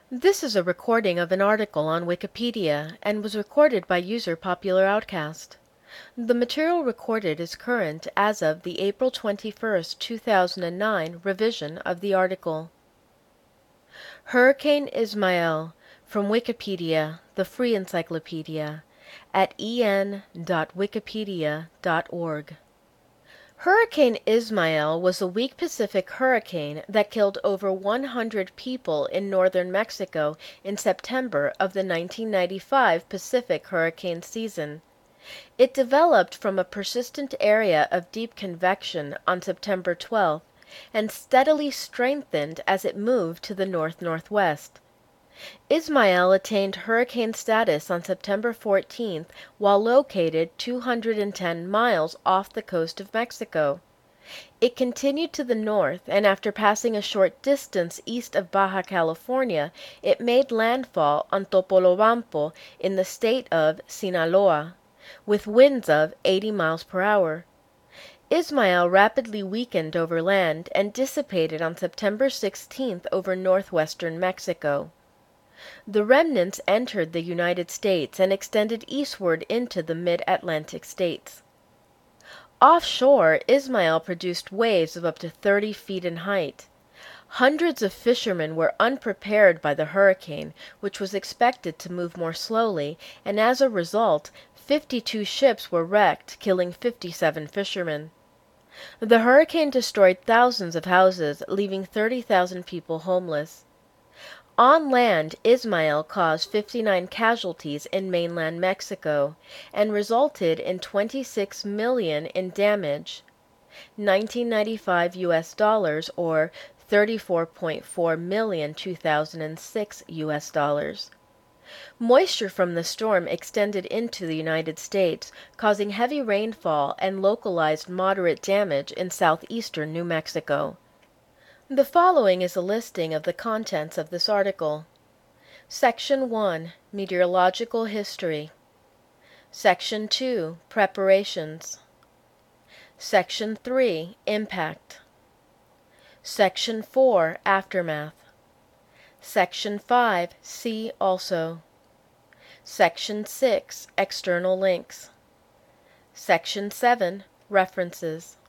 This is a recording of an article on Wikipedia and was recorded by user Popular Outcast. The material recorded is current as of the April 21st, 2009 revision of the article. Hurricane Ismael from Wikipedia, the free encyclopedia, at en.wikipedia.org. Hurricane Ismael was a weak Pacific hurricane that killed over 100 people in northern Mexico in September of the 1995 Pacific hurricane season. It developed from a persistent area of deep convection on September 12th and steadily strengthened as it moved to the north-northwest. Ismael attained hurricane status on September 14th while located 210 miles off the coast of Mexico. It continued to the north, and after passing a short distance east of Baja California, it made landfall on Topolobampo in the state of Sinaloa, with winds of 80 miles per hour. Ismael rapidly weakened over land and dissipated on September 16th over northwestern Mexico. The remnants entered the United States and extended eastward into the mid-Atlantic states. Offshore, Ismael produced waves of up to 30 feet in height. Hundreds of fishermen were unprepared by the hurricane, which was expected to move more slowly, and as a result, 52 ships were wrecked, killing 57 fishermen. The hurricane destroyed thousands of houses, leaving 30,000 people homeless. On land, Ismael caused 59 casualties in mainland Mexico and resulted in $26 million in damage, 1995 US dollars or 34.4 million 2006 US dollars. Moisture from the storm extended into the United States, causing heavy rainfall and localized moderate damage in southeastern New Mexico. The following is a listing of the contents of this article. Section 1. Meteorological History. Section 2. Preparations. Section 3. Impact. Section 4. Aftermath. Section 5. See also. Section 6. External links. Section 7. References.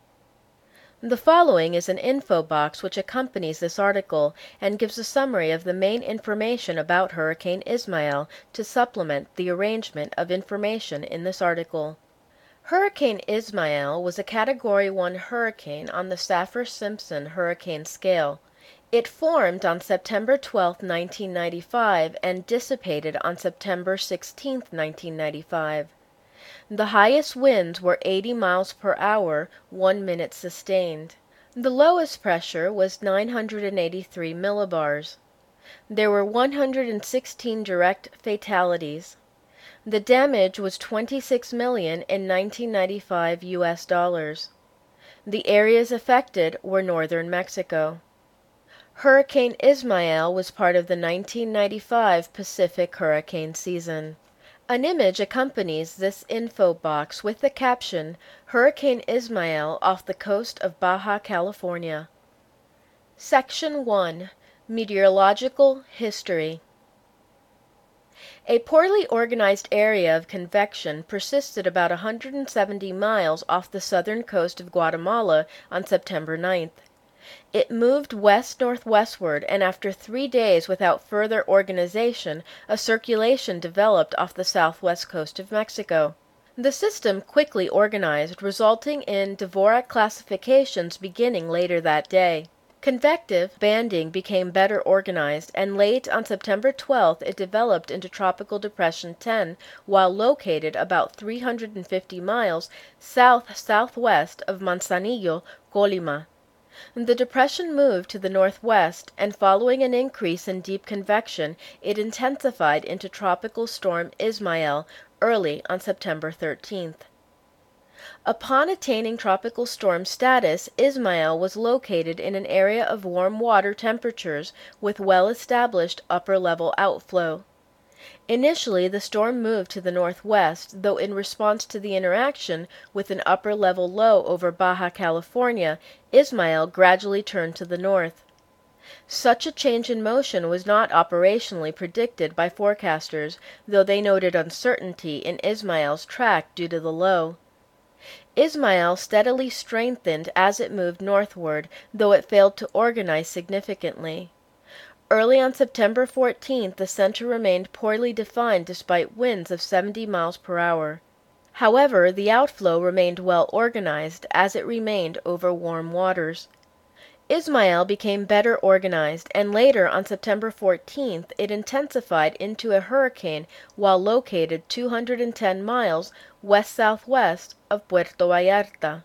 The following is an info box which accompanies this article and gives a summary of the main information about Hurricane Ismael to supplement the arrangement of information in this article. Hurricane Ismael was a Category 1 hurricane on the Saffir-Simpson hurricane scale. It formed on September 12, 1995 and dissipated on September 16, 1995. The highest winds were 80 miles per hour, 1 minute sustained. The lowest pressure was 983 millibars. There were 116 direct fatalities. The damage was $26 million in 1995 US dollars. The areas affected were northern Mexico. Hurricane Ismael was part of the 1995 Pacific hurricane season. An image accompanies this info box with the caption, Hurricane Ismael off the coast of Baja California. Section 1. Meteorological History. A poorly organized area of convection persisted about 170 miles off the southern coast of Guatemala on September 9th. It moved west-northwestward, and after 3 days without further organization, a circulation developed off the southwest coast of Mexico. The system quickly organized, resulting in Dvorak classifications beginning later that day. Convective banding became better organized, and late on September 12th it developed into Tropical Depression 10 while located about 350 miles south-southwest of Manzanillo, Colima. The depression moved to the northwest, and following an increase in deep convection, it intensified into Tropical Storm Ismael early on September 13th. Upon attaining tropical storm status, Ismael was located in an area of warm water temperatures with well-established upper-level outflow. Initially, the storm moved to the northwest, though in response to the interaction with an upper-level low over Baja California, Ismael gradually turned to the north. Such a change in motion was not operationally predicted by forecasters, though they noted uncertainty in Ismael's track due to the low. Ismael steadily strengthened as it moved northward, though it failed to organize significantly. Early on September 14th, the center remained poorly defined despite winds of 70 miles per hour. However, the outflow remained well organized as it remained over warm waters. Ismael became better organized, and later on September 14th, it intensified into a hurricane while located 210 miles west-southwest of Puerto Vallarta.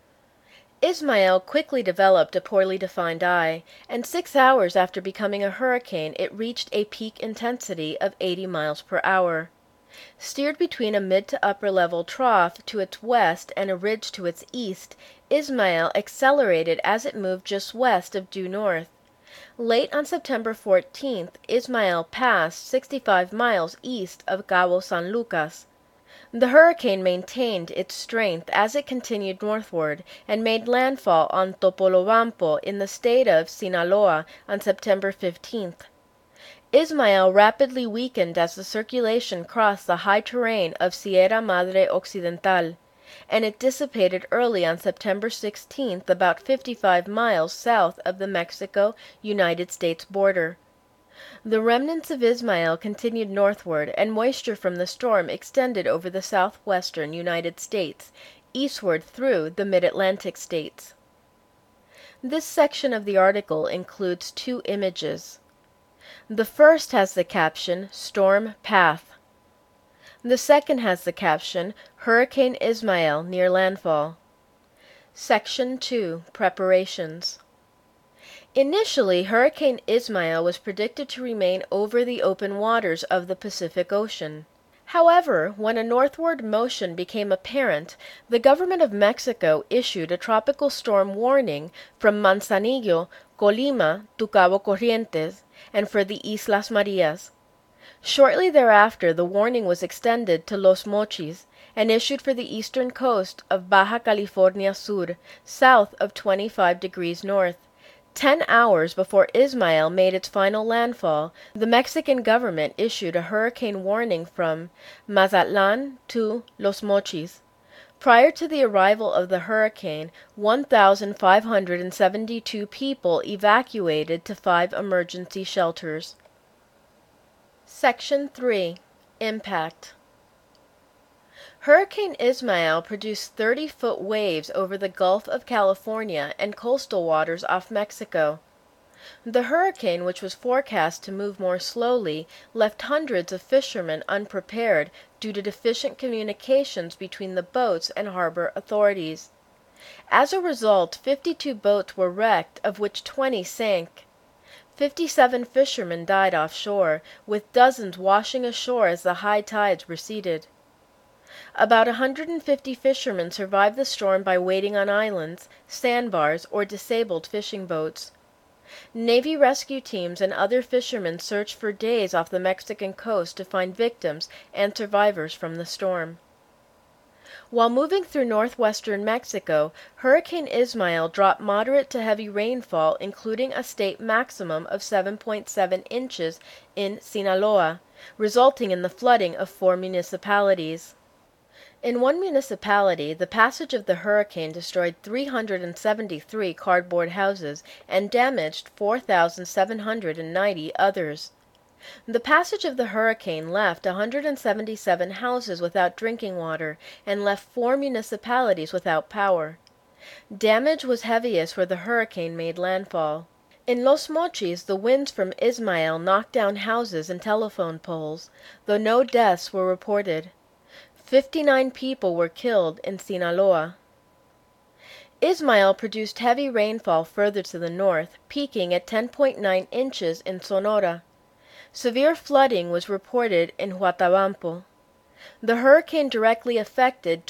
Ismael quickly developed a poorly defined eye, and 6 hours after becoming a hurricane, it reached a peak intensity of 80 miles per hour. Steered between a mid to upper level trough to its west and a ridge to its east, Ismael accelerated as it moved just west of due north. Late on September 14th, Ismael passed 65 miles east of Cabo San Lucas. The hurricane maintained its strength as it continued northward and made landfall on Topolobampo in the state of Sinaloa on September 15th. Ismael rapidly weakened as the circulation crossed the high terrain of Sierra Madre Occidental, and it dissipated early on September 16th about 55 miles south of the Mexico-United States border. The remnants of Ismael continued northward, and moisture from the storm extended over the southwestern United States, eastward through the mid-Atlantic states. This section of the article includes 2 images. The first has the caption, Storm Path. The second has the caption, Hurricane Ismael near landfall. Section 2, Preparations. Initially, Hurricane Ismael was predicted to remain over the open waters of the Pacific Ocean. However, when a northward motion became apparent, the government of Mexico issued a tropical storm warning from Manzanillo, Colima to Cabo Corrientes, and for the Islas Marias. Shortly thereafter, the warning was extended to Los Mochis and issued for the eastern coast of Baja California Sur, south of 25 degrees north. 10 hours before Ismael made its final landfall, the Mexican government issued a hurricane warning from Mazatlan to Los Mochis. Prior to the arrival of the hurricane, 1,572 people evacuated to 5 emergency shelters. Section 3. Impact. Hurricane Ismael produced 30-foot waves over the Gulf of California and coastal waters off Mexico. The hurricane, which was forecast to move more slowly, left hundreds of fishermen unprepared due to deficient communications between the boats and harbor authorities. As a result, 52 boats were wrecked, of which 20 sank. 57 fishermen died offshore, with dozens washing ashore as the high tides receded. About 150 fishermen survived the storm by waiting on islands, sandbars, or disabled fishing boats. Navy rescue teams and other fishermen searched for days off the Mexican coast to find victims and survivors from the storm. While moving through northwestern Mexico, Hurricane Ismael dropped moderate to heavy rainfall, including a state maximum of 7.7 inches in Sinaloa, resulting in the flooding of 4 municipalities. In one municipality, the passage of the hurricane destroyed 373 cardboard houses and damaged 4,790 others. The passage of the hurricane left 177 houses without drinking water and left 4 municipalities without power. Damage was heaviest where the hurricane made landfall. In Los Mochis, the winds from Ismael knocked down houses and telephone poles, though no deaths were reported. 59 people were killed in Sinaloa. Ismael produced heavy rainfall further to the north, peaking at 10.9 inches in Sonora. Severe flooding was reported in Huatabampo. The hurricane directly affected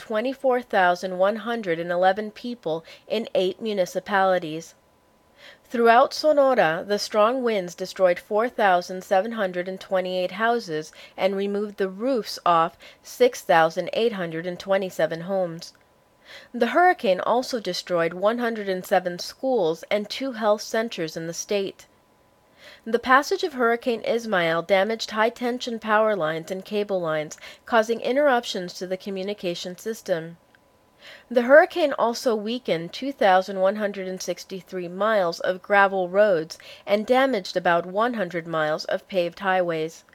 24,111 people in 8 municipalities. Throughout Sonora, the strong winds destroyed 4,728 houses and removed the roofs off 6,827 homes. The hurricane also destroyed 107 schools and 2 health centers in the state. The passage of Hurricane Ismael damaged high-tension power lines and cable lines, causing interruptions to the communication system. The hurricane also weakened 2,163 miles of gravel roads and damaged about 100 miles of paved highways.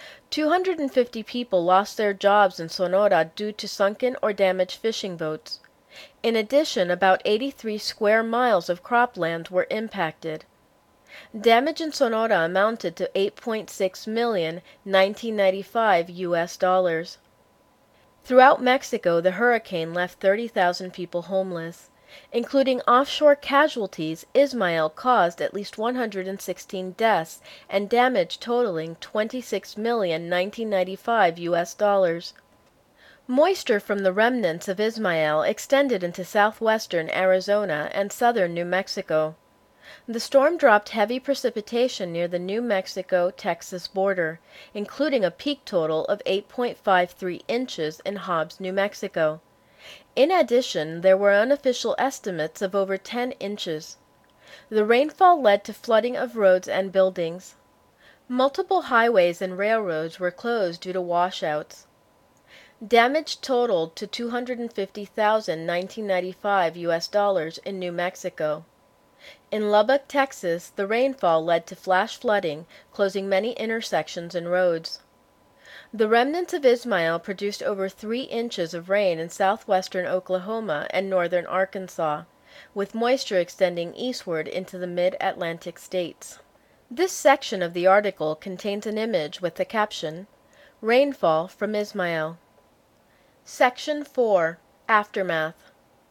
250 people lost their jobs in Sonora due to sunken or damaged fishing boats. In addition, about 83 square miles of cropland were impacted. Damage in Sonora amounted to $8.6 million 1995 US dollars. Throughout Mexico, the hurricane left 30,000 people homeless. Including offshore casualties, Ismael caused at least 116 deaths and damage totaling $26 million 1995 US dollars. Moisture from the remnants of Ismael extended into southwestern Arizona and southern New Mexico. The storm dropped heavy precipitation near the New Mexico-Texas border, including a peak total of 8.53 inches in Hobbs, New Mexico. In addition, there were unofficial estimates of over 10 inches. The rainfall led to flooding of roads and buildings. Multiple highways and railroads were closed due to washouts. Damage totaled to $250,000 1995 US dollars in New Mexico. In Lubbock, Texas, the rainfall led to flash flooding, closing many intersections and roads. The remnants of Ismael produced over 3 inches of rain in southwestern Oklahoma and northern Arkansas, with moisture extending eastward into the mid-Atlantic states. This section of the article contains an image with the caption, "Rainfall from Ismael." Section 4. Aftermath.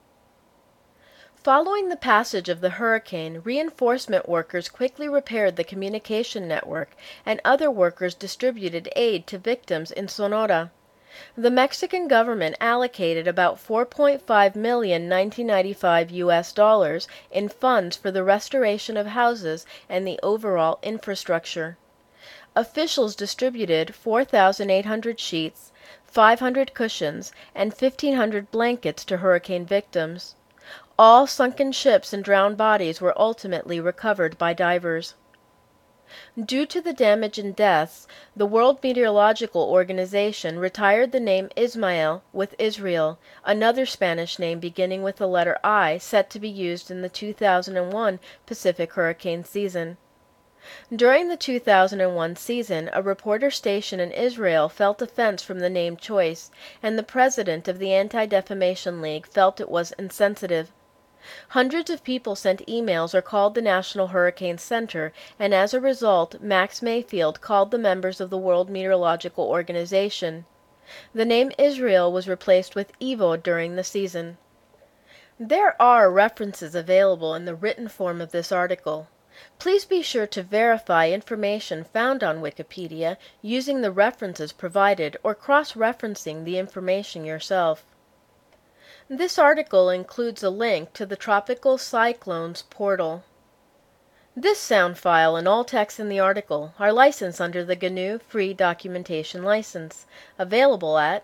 Following the passage of the hurricane, reinforcement workers quickly repaired the communication network, and other workers distributed aid to victims in Sonora. The Mexican government allocated about $4.5 million 1995 US dollars in funds for the restoration of houses and the overall infrastructure. Officials distributed 4,800 sheets, 500 cushions, and 1,500 blankets to hurricane victims. All sunken ships and drowned bodies were ultimately recovered by divers. Due to the damage and deaths, the World Meteorological Organization retired the name Ismael with Israel, another Spanish name beginning with the letter I set to be used in the 2001 Pacific hurricane season. During the 2001 season, a reporter stationed in Israel felt offense from the name choice, and the president of the Anti-Defamation League felt it was insensitive. Hundreds of people sent emails or called the National Hurricane Center, and as a result, Max Mayfield called the members of the World Meteorological Organization. The name Israel was replaced with Evo during the season. There are references available in the written form of this article. Please be sure to verify information found on Wikipedia using the references provided or cross-referencing the information yourself. This article includes a link to the Tropical Cyclones portal. This sound file and all text in the article are licensed under the GNU Free Documentation License, available at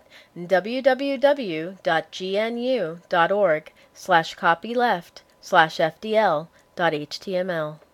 www.gnu.org/copyleft/fdl.html.